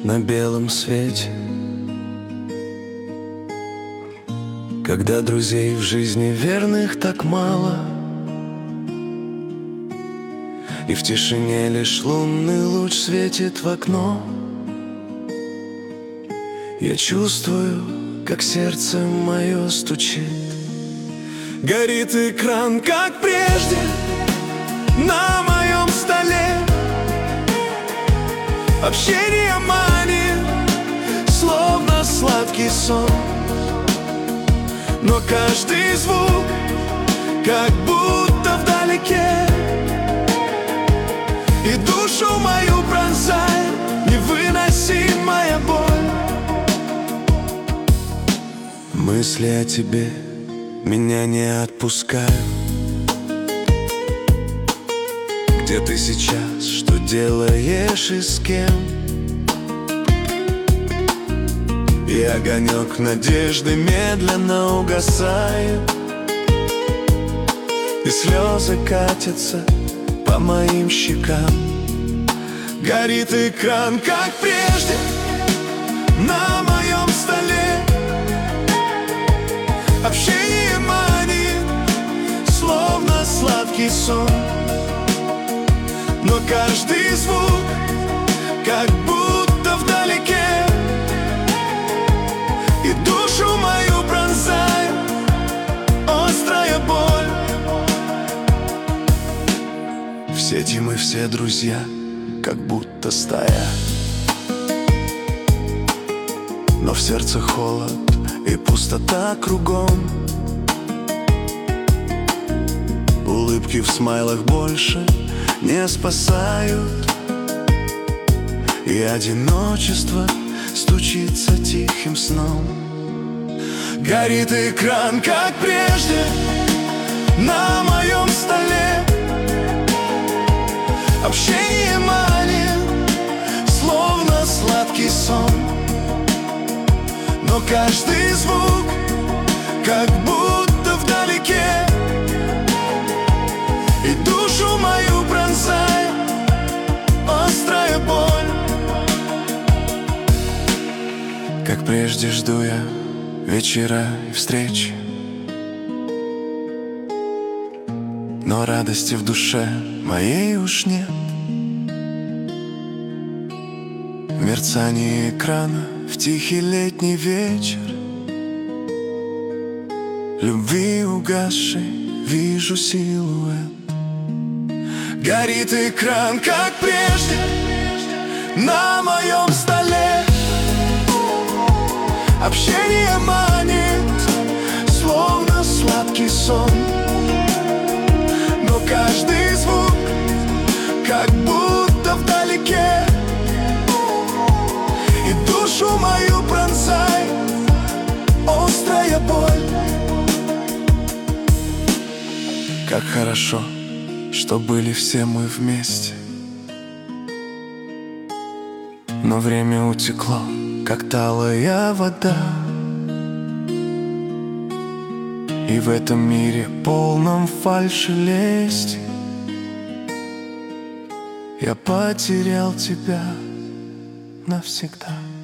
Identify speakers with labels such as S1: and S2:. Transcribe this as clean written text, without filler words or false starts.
S1: на белом свете. Когда друзей в жизни верных так мало, и в тишине лишь лунный луч светит в окно, я чувствую, как сердце мое стучит. Горит экран, как прежде, на моем столе. Общение манит, словно сладкий сон. Но каждый звук, как будто вдалеке, и душу мою пронзает невыносимая боль. Мысли о тебе меня не отпускают. Где ты сейчас, что делаешь и с кем? И огонек надежды медленно угасает, и слезы катятся по моим щекам. Горит экран, как прежде, на моем столе. Общение манит, словно сладкий сон. Но каждый звук, как будто вдалеке, и душу мою пронзает острая боль. В сети мы все друзья, как будто стая, но в сердце холод и пустота кругом. Улыбки в смайлах больше не спасают, и одиночество стучится тихим сном. Горит экран, как прежде, на моем столе. Общение манит, словно сладкий сон. Но каждый звук, как будто вдалеке, и душу мою пронзает острая боль. Как прежде жду я вечера и встречи, но радости в душе моей уж нет. Мерцание экрана в тихий летний вечер, любви угасшей вижу силуэт. Горит экран, как прежде, на моем столе. Общение манит, словно сладкий сон. Но каждый звук, как будто вдалеке, и душу мою пронзает острая боль. Как хорошо, что были все мы вместе, но время утекло, как талая вода. И в этом мире, полном фальши лести, я потерял тебя навсегда.